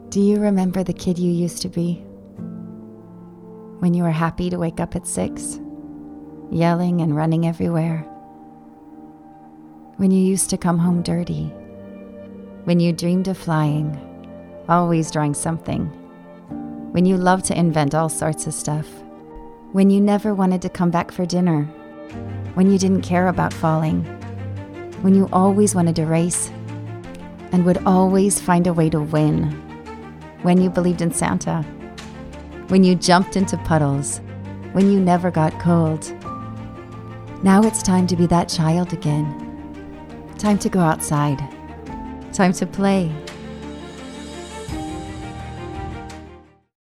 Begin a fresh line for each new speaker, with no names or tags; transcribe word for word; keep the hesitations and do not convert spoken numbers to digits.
Do you remember the kid you used to be? When you were happy to wake up at six, yelling and running everywhere. When you used to come home dirty. When you dreamed of flying, always drawing something. When you loved to invent all sorts of stuff. When you never wanted to come back for dinner. When you didn't care about falling. When you always wanted to race and would always find a way to win. When you believed in Santa. When you jumped into puddles. When you never got cold. Now it's time to be that child again. Time to go outside. Time to play.